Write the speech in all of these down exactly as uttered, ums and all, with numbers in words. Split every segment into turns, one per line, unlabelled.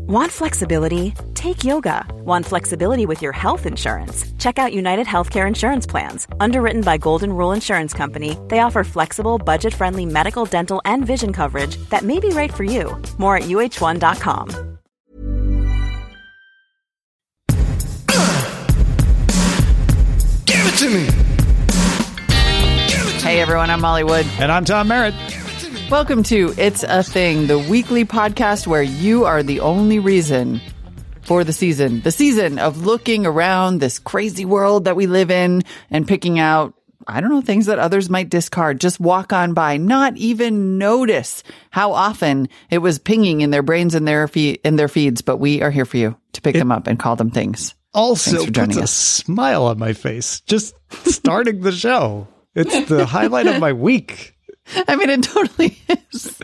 Want flexibility? Take yoga. Want flexibility with your health insurance? Check out United Healthcare Insurance Plans. Underwritten by Golden Rule Insurance Company, they offer flexible, budget-friendly medical, dental, and vision coverage that may be right for you. More at U H one dot com.
Give it to me!
Hey everyone, I'm Molly Wood.
And I'm Tom Merritt.
Welcome to It's a Thing, the weekly podcast where you are the only reason for the season. The season of looking around this crazy world that we live in and picking out, I don't know, things that others might discard. Just walk on by, not even notice how often it was pinging in their brains and their, fe- in their feeds. But we are here for you to pick
it
them up and call them things.
Also puts a us. smile on my face just starting the show. It's the highlight of my week.
I mean, it totally is.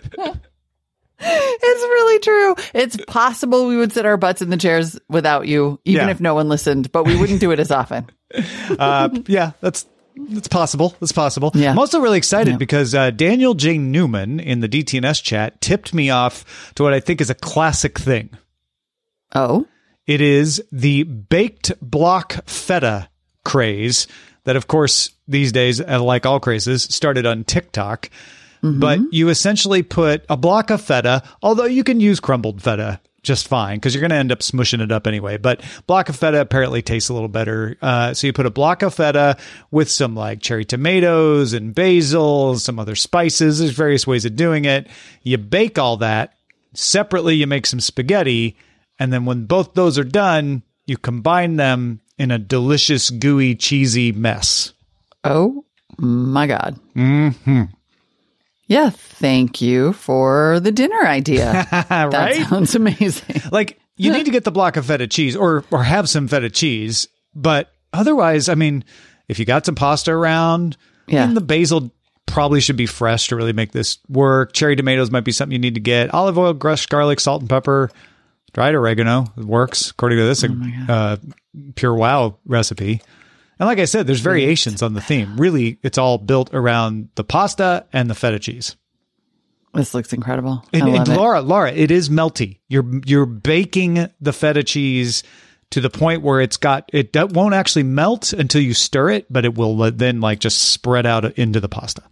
It's really true. It's possible we would sit our butts in the chairs without you, even
yeah.
if no one listened, but we wouldn't do it as often.
Uh, yeah, that's that's possible. That's possible.
Yeah.
I'm also really excited
yeah.
because uh, Daniel J. Newman in the D T N S chat tipped me off to what I think is a classic thing.
Oh?
It is the baked block feta craze that, of course, these days, like all crazes, started on TikTok. Mm-hmm. But you essentially put a block of feta, although you can use crumbled feta just fine because you're going to end up smushing it up anyway. But block of feta apparently tastes a little better. Uh, so you put a block of feta with some like cherry tomatoes and basil, some other spices. There's various ways of doing it. You bake all that. Separately, you make some spaghetti. And then when both those are done, you combine them in a delicious, gooey, cheesy mess.
Oh, my God.
Mm-hmm.
Yeah, thank you for the dinner idea.
Right?
That sounds amazing.
Like, you need to get the block of feta cheese or or have some feta cheese. But otherwise, I mean, if you got some pasta around,
yeah.
then the basil probably should be fresh to really make this work. Cherry tomatoes might be something you need to get. Olive oil, crushed garlic, salt and pepper. Dried oregano works, according to this
oh
uh, Pure Wow recipe. And like I said, there's variations on the theme. Really, it's all built around the pasta and the feta cheese.
This looks incredible.
And,
I love
and
it.
Laura, Laura, it is melty. You're you're baking the feta cheese to the point where it's got it won't actually melt until you stir it, but it will then like just spread out into the pasta.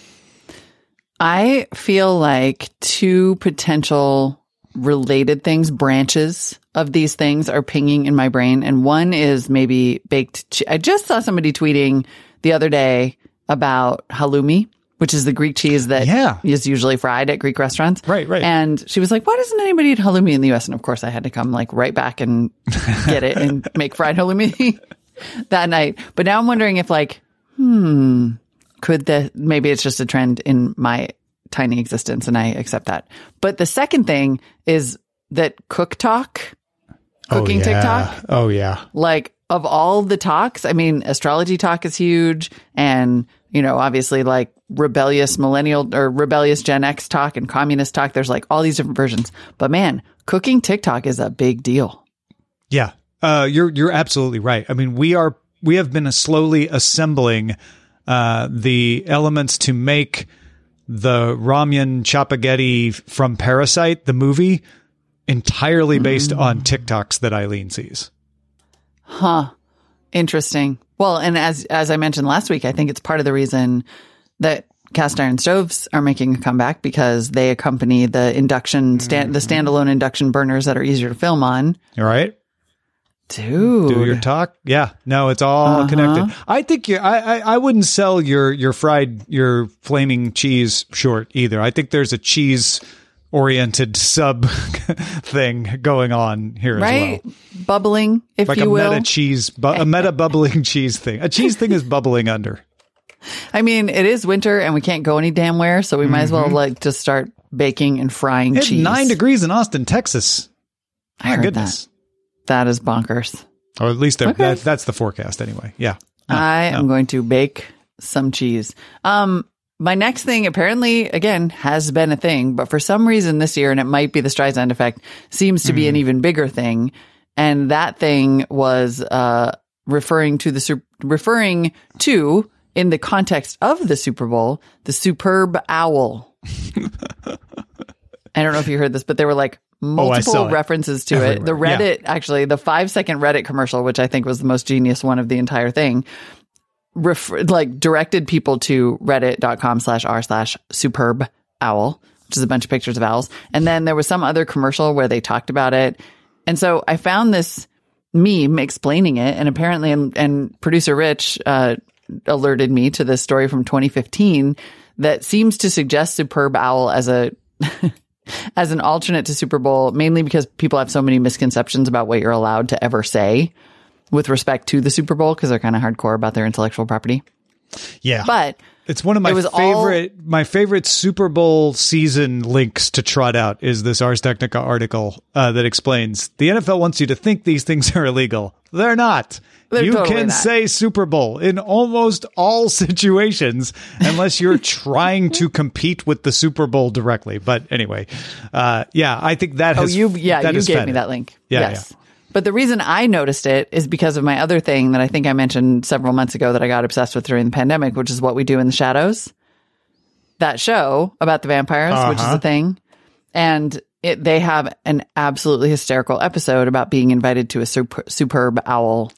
I feel like two potential related things, branches of these things are pinging in my brain. And one is maybe baked. Che- I just saw somebody tweeting the other day about halloumi, which is the Greek cheese that
yeah.
is usually fried at Greek restaurants.
Right, right.
And she was like, why doesn't anybody eat halloumi in the U S? And of course I had to come like right back and get it and make fried halloumi that night. But now I'm wondering if like, hmm, could the, maybe it's just a trend in my tiny existence and I accept that. But the second thing is that Cook Talk, cooking
oh, yeah.
TikTok.
Oh, yeah.
Like of all the talks, I mean, astrology talk is huge. And, you know, obviously like rebellious millennial or rebellious Gen X talk and communist talk. There's like all these different versions. But man, cooking TikTok is a big deal.
Yeah, uh, you're you're absolutely right. I mean, we are we have been slowly assembling uh, the elements to make the Ramyun Chapaghetti from Parasite, the movie, entirely based mm. on TikToks that Eileen sees.
Huh. Interesting. Well, and as as I mentioned last week, I think it's part of the reason that cast iron stoves are making a comeback because they accompany the induction, stand, the standalone induction burners that are easier to film on.
All right.
Dude.
Do your talk. Yeah. No, it's all
uh-huh.
connected. I think you I, I I wouldn't sell your your fried your flaming cheese short either. I think there's a cheese oriented sub thing going on here
right?
as well.
Bubbling, if
like
you
a
will.
meta cheese bu- a meta bubbling cheese thing. A cheese thing is bubbling under.
I mean, it is winter and we can't go any damn where, so we mm-hmm. might as well like just start baking and frying
it's
cheese.
nine degrees in Austin, Texas.
I
My
heard
goodness.
That. That is bonkers.
Or at least
okay.
that, that's the forecast anyway. Yeah. No,
I
no.
am going to bake some cheese. Um, my next thing apparently, again, has been a thing, but for some reason this year, and it might be the Streisand effect, seems to be mm. an even bigger thing. And that thing was uh, referring to the su- referring to, in the context of the Super Bowl, the superb owl. I don't know if you heard this, but they were like, multiple
oh,
references to
everywhere.
it. The Reddit, yeah. actually, the five second Reddit commercial, which I think was the most genius one of the entire thing, refer- like directed people to reddit.com slash r slash superb owl, which is a bunch of pictures of owls. And then there was some other commercial where they talked about it. And so I found this meme explaining it. And apparently, and, and producer Rich uh, alerted me to this story from twenty fifteen that seems to suggest Superb Owl as a as an alternate to Super Bowl, mainly because people have so many misconceptions about what you're allowed to ever say with respect to the Super Bowl, because they're kind of hardcore about their intellectual property.
Yeah.
But
it's one of my favorite all, my favorite Super Bowl season links to trot out is this Ars Technica article uh, that explains the N F L wants you to think these things are illegal. They're not.
They're
you
totally
can
not.
say Super Bowl in almost all situations unless you're trying to compete with the Super Bowl directly. But anyway, uh, yeah, I think that has.
Oh, you yeah,
that
you gave
fed
me
it.
that link.
Yeah,
yes.
yeah.
But the reason I noticed it is because of my other thing that I think I mentioned several months ago that I got obsessed with during the pandemic, which is What We Do in the Shadows. That show about the vampires, uh-huh. which is a thing. And it, they have an absolutely hysterical episode about being invited to a super, superb owl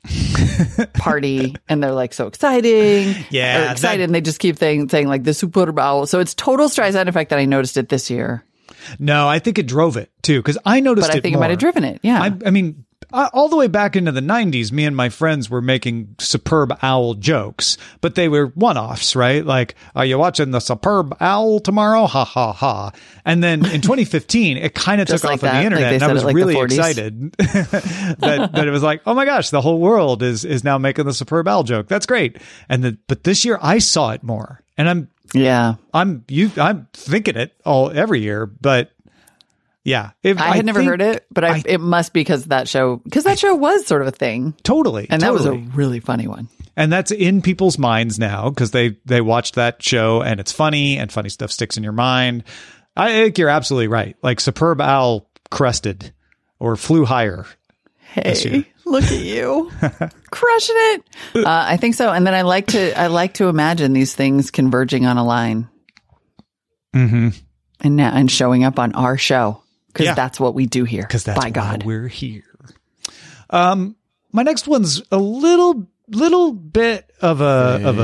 party. And they're like so exciting.
Yeah.
Or excited.
That,
and they just keep saying, saying like the superb owl. So it's total Streisand effect that I noticed it this year.
No, I think it drove it too, because I noticed
but I
it
think
more.
it might have driven it. Yeah.
I, I mean, uh, all the way back into the nineties, me and my friends were making Superb Owl jokes, but they were one-offs, right? Like, are you watching the Superb Owl tomorrow? Ha, ha, ha. And then in twenty fifteen, it kind of took
like
off
that.
on the internet,
like
and I was
like
really excited that, that it was like, oh my gosh, the whole world is is now making the Superb Owl joke. That's great. And the, but this year I saw it more, and I'm
yeah,
I'm you I'm thinking it all every year, but. Yeah. If,
I had
I
never
think,
heard it, but I,
I,
it must be because that show, because that show was sort of a thing.
Totally.
And
totally.
that was a really funny one.
And that's in people's minds now because they, they watched that show and it's funny and funny stuff sticks in your mind. I think you're absolutely right. Like Superb Owl crested or flew higher.
Hey, look at you crushing it. Uh, I think so. And then I like to, I like to imagine these things converging on a line.
Mm-hmm.
And now, and showing up on our show. Because
yeah.
that's what we do here.
Because that's
by
why
God.
we're here. Um, my next one's a little, little bit of a of a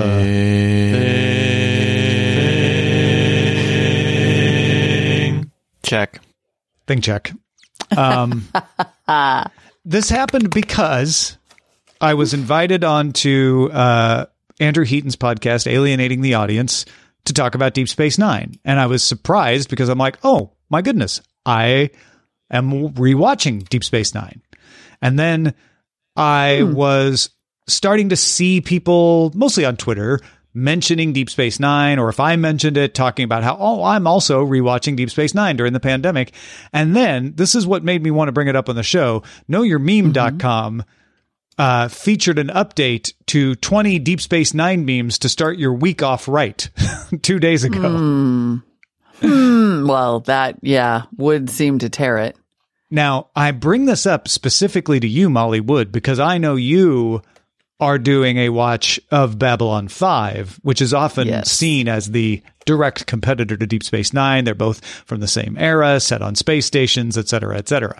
thing.
Check.
Thing check. Um, this happened because I was invited onto uh, Andrew Heaton's podcast, Alienating the Audience, to talk about Deep Space Nine, and I was surprised because I'm like, oh my goodness. I am rewatching Deep Space Nine. And then I hmm. was starting to see people, mostly on Twitter, mentioning Deep Space Nine, or if I mentioned it, talking about how, oh, I'm also rewatching Deep Space Nine during the pandemic. And then this is what made me want to bring it up on the show. know your meme dot com mm-hmm. uh, featured an update to twenty Deep Space Nine memes to start your week off right two days ago.
Mm. Hmm, well, that, yeah, would seem to tear it.
Now, I bring this up specifically to you, Molly Wood, because I know you are doing a watch of Babylon five, which is often
yes.
seen as the direct competitor to Deep Space Nine. They're both from the same era, set on space stations, et cetera, et cetera.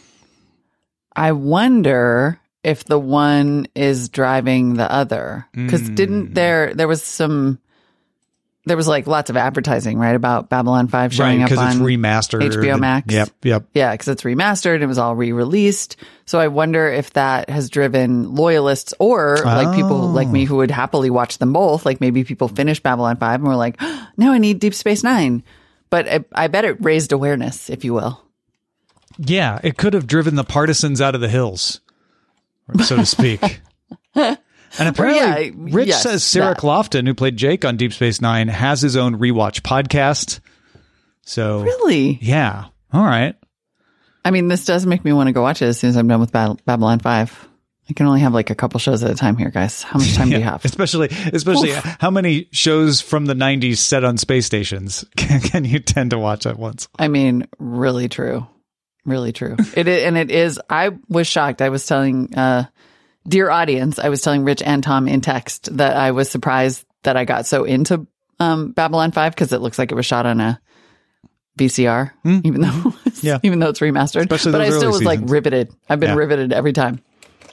I wonder if the one is driving the other. Because mm. didn't there, there was some... There was like lots of advertising, right, about Babylon five showing
right,
up on
it's remastered.
H B O Max.
Yep, yep.
Yeah, because it's remastered. It was all re-released. So I wonder if that has driven loyalists or oh. like people like me who would happily watch them both. Like maybe people finished Babylon five and were like, oh, now I need Deep Space Nine. But I, I bet it raised awareness, if you will.
Yeah, it could have driven the partisans out of the hills, so to speak. And apparently, well, yeah, Rich yes, says Sarah that. Clofton, who played Jake on Deep Space Nine, has his own rewatch podcast. So
really,
yeah, all right.
I mean, this does make me want to go watch it as soon as I'm done with Bab- Babylon five. I can only have like a couple shows at a time here, guys. How much time yeah, do you have?
Especially, especially, Oof. how many shows from the nineties set on space stations can, can you tend to watch at once?
I mean, really true, really true. It is, and it is. I was shocked. I was telling. Uh, Dear audience, I was telling Rich and Tom in text that I was surprised that I got so into um, Babylon five because it looks like it was shot on a V C R, mm. even though
Yeah.
Even though it's remastered.
Especially
but I
those
still
early
was like
seasons.
riveted. I've been
Yeah.
riveted every time.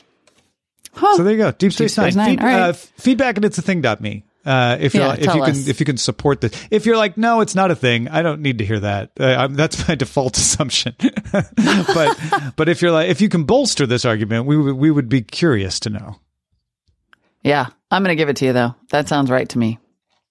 Huh.
So there you go. Deep Space,
Deep Space
Nine.
Nine.
Feed,
All right.
uh, feedback at it's a thing dot me. Uh, if you're
Yeah,
if you
tell
can
us.
if you can support this, if you're like, no, it's not a thing, I don't need to hear that. Uh, I'm, that's my default assumption. but but if you're like, if you can bolster this argument, we would we would be curious to know.
Yeah, I'm going to give it to you, though. That sounds right to me.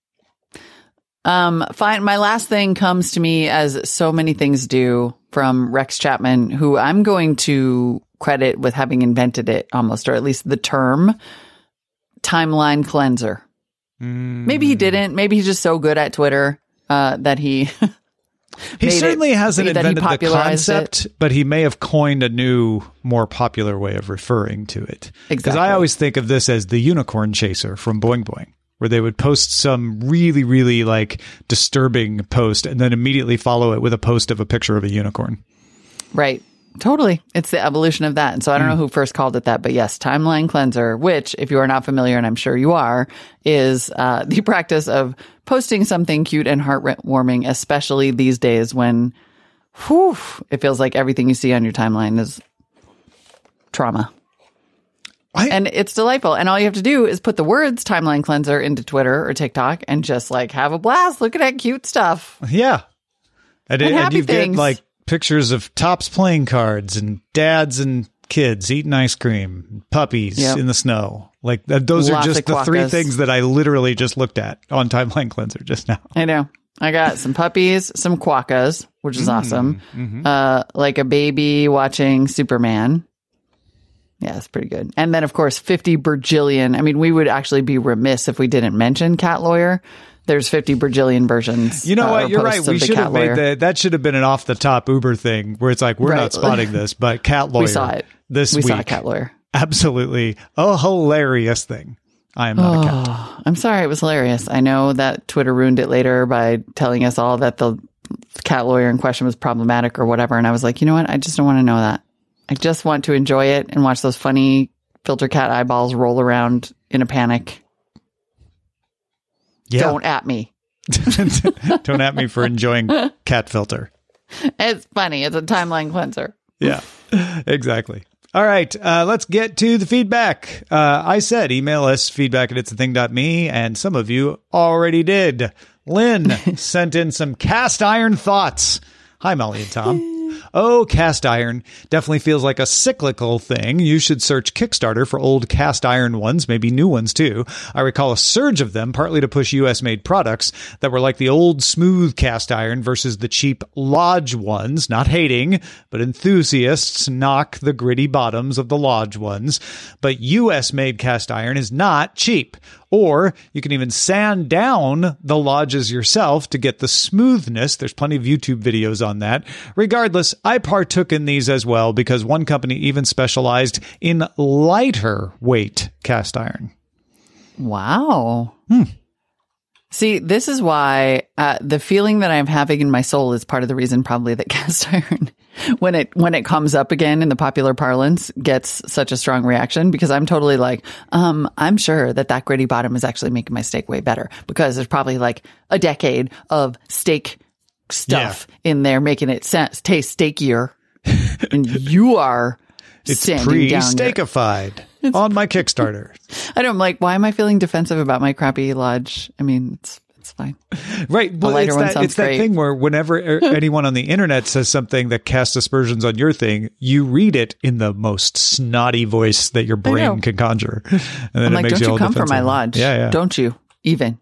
Um, fine. My last thing comes to me, as so many things do, from Rex Chapman, who I'm going to credit with having invented it almost, or at least the term timeline cleanser.
Mm.
Maybe he didn't. Maybe he's just so good at Twitter uh, that he...
He certainly
it,
hasn't
that he
invented the
popularized
concept,
it.
but he may have coined a new, more popular way of referring to it. Because
Exactly.
I always think of this as the unicorn chaser from Boing Boing, where they would post some really, really like disturbing post and then immediately follow it with a post of a picture of a unicorn.
Right. Totally. It's the evolution of that. And so I don't know who first called it that, but yes, timeline cleanser, which, if you are not familiar, and I'm sure you are, is uh, the practice of posting something cute and heartwarming, especially these days when whew, it feels like everything you see on your timeline is trauma.
I,
And it's delightful. And all you have to do is put the words timeline cleanser into Twitter or TikTok and just like have a blast looking at cute stuff.
yeah. And,
And
it, and
happy
you
things.
get like pictures of Topps playing cards and dads and kids eating ice cream, puppies
Yep.
in the snow. Like th- those
Lots
are just
of
the three
quokkas.
things that I literally just looked at on Timeline Cleanser just now.
I know. I got some puppies, some quokkas, which is awesome. Uh, like a baby watching Superman. Yeah, it's pretty good. And then, of course, fifty bajillion. I mean, we would actually be remiss if we didn't mention Cat Lawyer. There's fifty bajillion versions.
You know
uh,
what?
or
You're right.
posts
We
of the
should
Cat
have made
Lawyer.
that. That should have been an off the top Uber thing where it's like, we're
Right.
not spotting this, but Cat Lawyer.
We saw it.
This
we
week.
saw Cat Lawyer.
Absolutely a hilarious thing. I am not a cat.
Oh, I'm sorry. It was hilarious. I know that Twitter ruined it later by telling us all that the Cat Lawyer in question was problematic or whatever. And I was like, you know what? I just don't want to know that. I just want to enjoy it and watch those funny filter cat eyeballs roll around in a panic.
Yeah.
Don't at me.
Don't at me for enjoying Cat Filter.
It's funny. It's a timeline cleanser.
Yeah, exactly. All right, uh, let's get to the feedback. Uh, I said email us feedback at it's a thing dot me, and some of you already did. Lynn sent in some cast iron thoughts. Hi, Molly and Tom. Oh, cast iron definitely feels like a cyclical thing. You should search Kickstarter for old cast iron ones, maybe new ones too. I recall a surge of them, partly to push U S made products that were like the old smooth cast iron versus the cheap Lodge ones. Not hating, but enthusiasts knock the gritty bottoms of the Lodge ones. But U S made cast iron is not cheap. Or you can even sand down the Lodges yourself to get the smoothness. There's plenty of YouTube videos on that. Regardless, I partook in these as well because one company even specialized in lighter weight cast iron.
Wow.
Hmm.
See, this is why uh, the feeling that I'm having in my soul is part of the reason probably that cast iron, when it when it comes up again in the popular parlance, gets such a strong reaction, because I'm totally like, um, I'm sure that that gritty bottom is actually making my steak way better, because there's probably like a decade of steak stuff in there making it sa- taste steakier, and you are
It's
sanding down your-
pre-steakified on my Kickstarter.
I don't like, why am I feeling defensive about my crappy Lodge? I mean, it's it's fine.
Right. Well,
lighter
it's
one
that,
sounds
it's that
great.
thing where whenever er- anyone on the internet says something that casts aspersions on your thing, you read it in the most snotty voice that your
know.
brain can conjure. And then
I'm
it
like,
makes
don't
you
you
all
come for my
defensive.
Lodge?
Yeah, yeah.
Don't you? Even.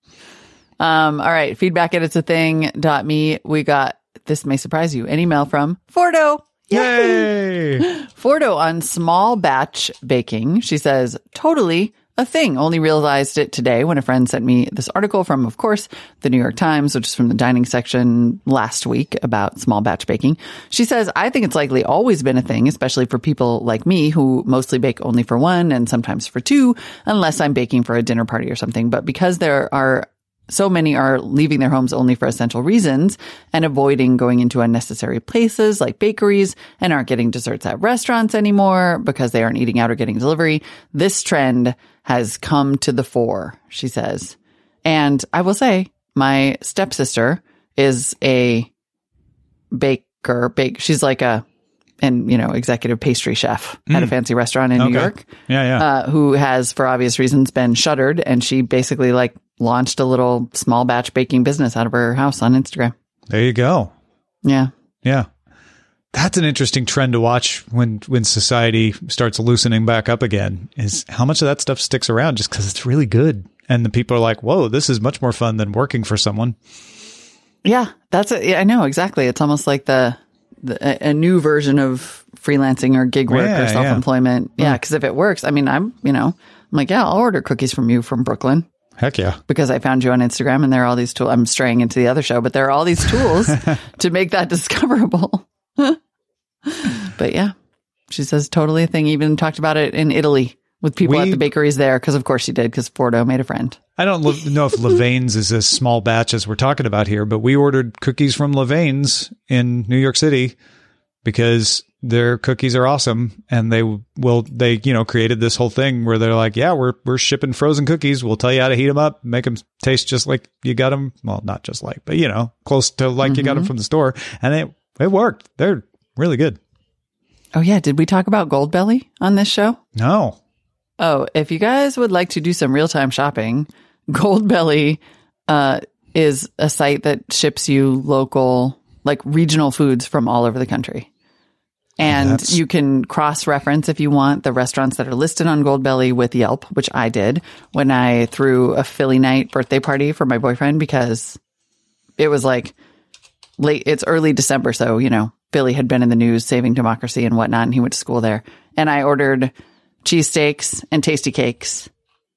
Um, all right. Feedback at it's a thing dot me. We got, this may surprise you, an email from Fordo.
Yay!
Fordo on small batch baking. She says, totally a thing. Only realized it today when a friend sent me this article from, of course, the New York Times, which is from the dining section last week about small batch baking. She says, I think it's likely always been a thing, especially for people like me who mostly bake only for one and sometimes for two, unless I'm baking for a dinner party or something. But because there are so many are leaving their homes only for essential reasons and avoiding going into unnecessary places like bakeries, and aren't getting desserts at restaurants anymore because they aren't eating out or getting delivery. This trend has come to the fore, she says. And I will say, my stepsister is a baker baker, bake. She's like a, and you know, executive pastry chef at a fancy restaurant in
Okay.
New York.
Yeah, yeah.
Uh, who has, for obvious reasons, been shuttered, and she basically like launched a little small batch baking business out of her house on Instagram.
There you go.
Yeah.
Yeah. That's an interesting trend to watch when, when society starts loosening back up again, is how much of that stuff sticks around just because it's really good. And the people are like, whoa, this is much more fun than working for someone.
Yeah, that's it. Yeah, I know exactly. It's almost like the, the a new version of freelancing or gig work
Yeah,
or self-employment. Yeah, because if it works, I mean, I'm, you know, I'm like, yeah, I'll order cookies from you from Brooklyn.
Heck yeah.
Because I found you on Instagram and there are all these tools. I'm straying into the other show, but there are all these tools to make that discoverable. But yeah, she says totally a thing. Even talked about it in Italy with people
We-
at the bakeries there. Because of course she did, because Fordo made a friend.
I don't lo- know if Levain's is as small batch as we're talking about here, but we ordered cookies from Levain's in New York City because their cookies are awesome. And they will, they, you know, created this whole thing where they're like, yeah, we're, we're shipping frozen cookies. We'll tell you how to heat them up, make them taste just like you got them. Well, not just like, but you know, close to like mm-hmm. you got them from the store. And it, it worked. They're really good.
Oh yeah. Did we talk about Goldbelly on this show?
No.
Oh, if you guys would like to do some real-time shopping, Goldbelly uh, is a site that ships you local, like regional foods from all over the country. And
That's...
you can cross-reference, if you want, the restaurants that are listed on Goldbelly with Yelp, which I did when I threw a Philly night birthday party for my boyfriend, because it was like late, it's early December. So, you know, Philly had been in the news, saving democracy and whatnot, and he went to school there. And I ordered cheesesteaks and tasty cakes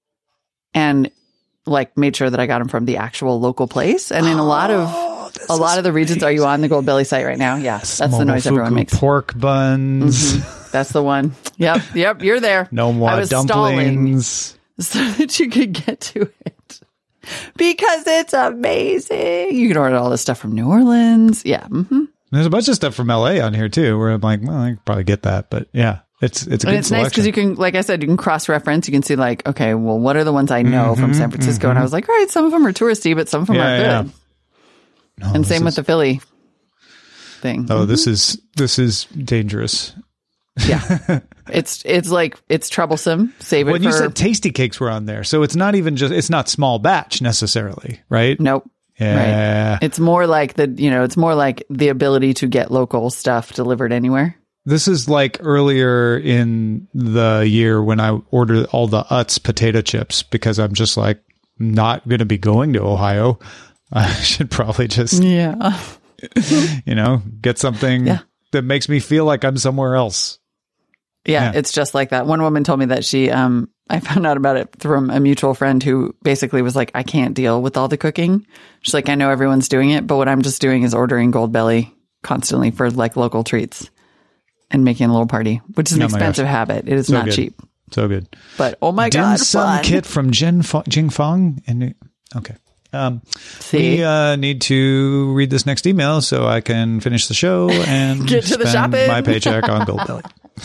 and like made sure that I got them from the actual local place. And in a lot of
oh,
a lot of the regions, are you on the Goldbelly site right now? Yeah, that's the noise everyone makes.
Pork buns.
Mm-hmm. That's the one. Yep, yep, you're there.
No more
I was
dumplings.
So that you could get to it. Because it's amazing. You can order all this stuff from New Orleans. Yeah. Mm-hmm.
There's a bunch of stuff from L A on here too, where I'm like, well, I could probably get that, but yeah, it's it's a good
and it's
selection.
nice because you can, like I said, you can cross-reference. You can see like, okay, well, what are the ones I know
mm-hmm,
from San Francisco? Mm-hmm. And I was like, all right, some of them are touristy, but some of them
yeah,
are good.
Yeah. No,
and same
is...
with the Philly thing.
Oh,
mm-hmm.
this is this is dangerous.
Yeah, it's it's like it's troublesome. Save it.
When
for...
you said tasty cakes were on there, so it's not even just it's not small batch necessarily, right?
Nope.
Yeah.
Right. It's more like the, you know, it's more like the ability to get local stuff delivered anywhere.
This is like earlier in the year when I ordered all the Utz potato chips because I'm just like not going to be going to Ohio. I should probably just,
yeah,
you know, get something
yeah.
that makes me feel like I'm somewhere else.
Yeah,
Yeah.
it's just like that. One woman told me that she, um, I found out about it from a mutual friend who basically was like, I can't deal with all the cooking. She's like, I know everyone's doing it, but what I'm just doing is ordering Goldbelly constantly for like local treats and making a little party, which is an
Oh my
expensive
gosh.
habit. It is
So
not
good.
cheap.
So good.
But oh my
Dim
God,
sum
fun.
kit from Jin Fo- Jing Fong. And okay. Um,
See?
we uh, need to read this next email so I can finish the show and
Get to the
spend
shopping.
my paycheck on Goldbelly.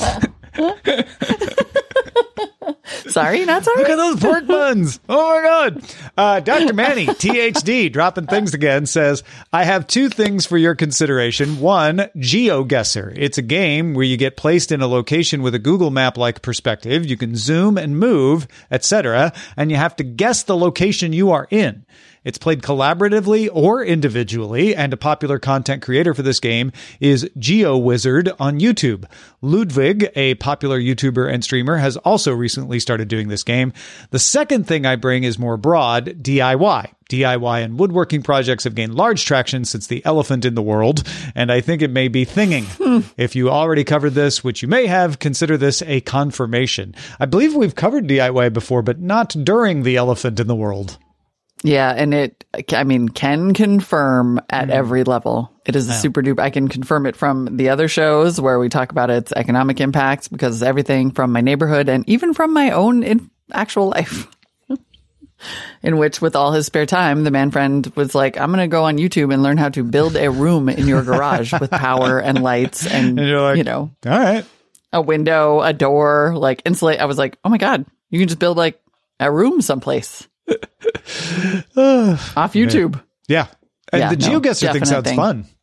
Sorry, not sorry.
Look at those pork buns. Oh my God. Uh, Doctor Manny, T H D, dropping things again, says, I have two things for your consideration. One, GeoGuessr. It's a game where you get placed in a location with a Google map-like perspective. You can zoom and move, et cetera, and you have to guess the location you are in. It's played collaboratively or individually, and a popular content creator for this game is GeoWizard on YouTube. Ludwig, a popular YouTuber and streamer, has also recently started doing this game. The second thing I bring is more broad, D I Y. D I Y and woodworking projects have gained large traction since the elephant in the world, and I think it may be thinging. If you already covered this, which you may have, consider this a confirmation. I believe we've covered D I Y before, but not during the elephant in the world.
Yeah, and it, I mean, can confirm at every level. It is a super duper. I can confirm it from the other shows where we talk about its economic impacts, because everything from my neighborhood and even from my own in actual life, in which with all his spare time, the man friend was like, I'm going to go on YouTube and learn how to build a room in your garage with power and lights and,
And you're like,
you know,
all right.
a window, a door, like insulate. I was like, oh my God, you can just build like a room someplace. Off YouTube.
Yeah. And
Yeah,
the
no,
GeoGuessr thing
definite
sounds
thing.
fun.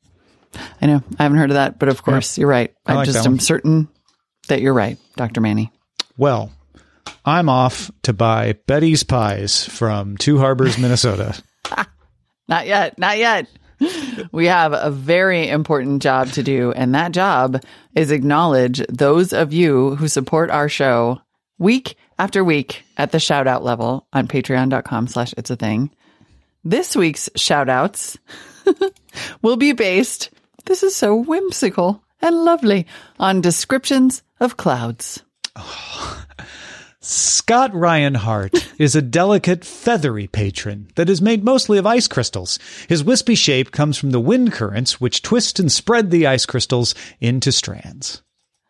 I know. I haven't heard of that, but of course, yep. You're right. I, I like just am certain that you're right, Doctor Manny.
Well, I'm off to buy Betty's Pies from Two Harbors, Minnesota.
Not yet. Not yet. We have a very important job to do, and that job is acknowledge those of you who support our show week after week at the shout out level on patreon.com slash it's a thing. This week's shout outs will be based, this is so whimsical and lovely, on descriptions of clouds.
Oh. Scott Ryan Hart is a delicate, feathery patron that is made mostly of ice crystals. His wispy shape comes from the wind currents, which twist and spread the ice crystals into strands.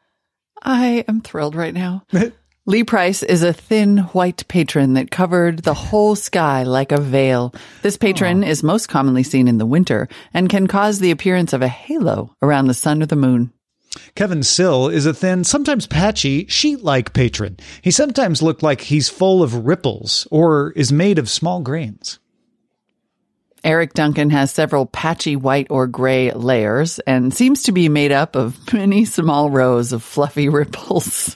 I am thrilled right now. Lee Price is a thin, white patron that covered the whole sky like a veil. This patron Aww. is most commonly seen in the winter and can cause the appearance of a halo around the sun or the moon.
Kevin Sill is a thin, sometimes patchy, sheet-like patron. He sometimes looks like he's full of ripples or is made of small grains.
Eric Duncan has several patchy white or gray layers and seems to be made up of many small rows of fluffy ripples.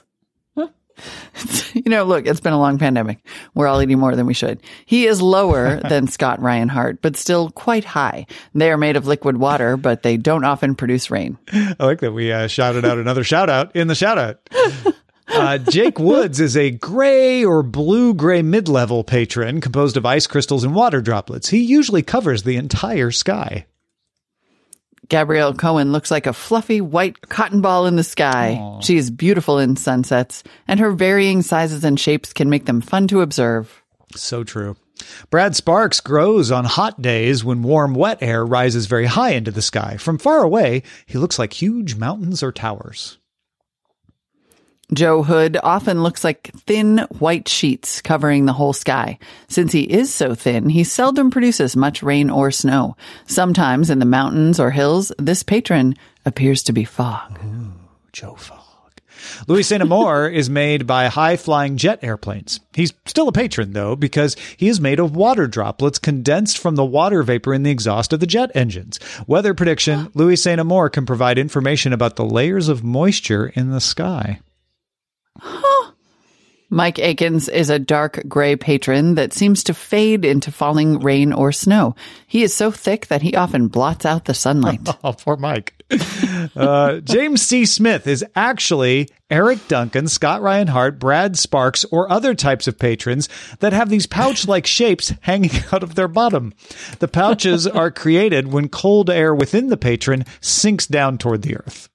You know, look, it's been a long pandemic. We're all eating more than we should. He is lower than Scott Ryan Hart, but still quite high. They are made of liquid water, but they don't often produce rain.
I like that we uh, shouted out another shout out in the shout out. Uh, Jake Woods is a gray or blue-gray mid-level patron composed of ice crystals and water droplets. He usually covers the entire sky.
Gabrielle Cohen looks like a fluffy white cotton ball in the sky. Aww. She is beautiful in sunsets, and her varying sizes and shapes can make them fun to observe.
So true. Brad Sparks grows on hot days when warm, wet air rises very high into the sky. From far away, he looks like huge mountains or towers.
Joe Hood often looks like thin white sheets covering the whole sky. Since he is so thin, he seldom produces much rain or snow. Sometimes in the mountains or hills, this patron appears to be fog.
Ooh, Joe Fog. Louis Saint Amour is made by high-flying jet airplanes. He's still a patron, though, because he is made of water droplets condensed from the water vapor in the exhaust of the jet engines. Weather prediction, Louis Saint Amour can provide information about the layers of moisture in the sky.
Huh. Mike Akins is a dark gray patron that seems to fade into falling rain or snow. He is so thick that he often blots out the sunlight.
Oh, poor Mike. Uh, James C. Smith is actually Eric Duncan, Scott Ryan Hart, Brad Sparks, or other types of patrons that have these pouch-like shapes hanging out of their bottom. The pouches are created when cold air within the patron sinks down toward the earth.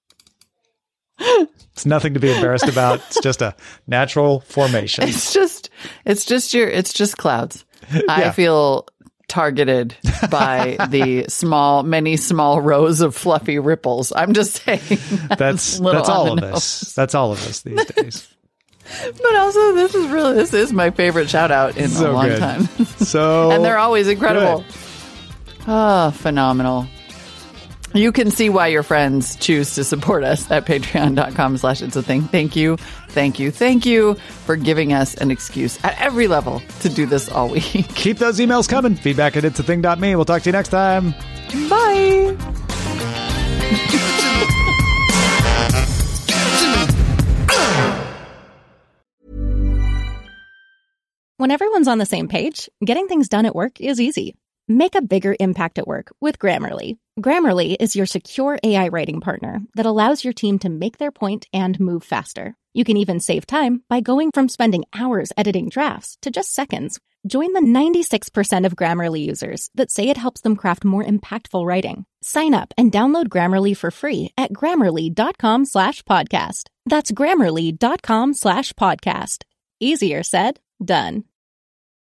It's nothing to be embarrassed about. It's just a natural formation.
It's just, it's just your, it's just clouds. Yeah. I feel targeted by the small, many small rows of fluffy ripples. I'm just saying.
That's, that's all of us. That's all of us these days.
But also, this is really, this is my favorite shout out in
so
a long
good.
time.
So,
and they're always incredible. Oh, phenomenal. You can see why your friends choose to support us at patreon.com slash it's a thing. Thank you. Thank you. Thank you for giving us an excuse at every level to do this all week.
Keep those emails coming. Feedback at it's a thing dot me. We'll talk to you next time.
Bye.
When everyone's on the same page, getting things done at work is easy. Make a bigger impact at work with Grammarly. Grammarly is your secure A I writing partner that allows your team to make their point and move faster. You can even save time by going from spending hours editing drafts to just seconds. Join the ninety-six percent of Grammarly users that say it helps them craft more impactful writing. Sign up and download Grammarly for free at grammarly.com slash podcast. That's grammarly.com slash podcast. Easier said, done.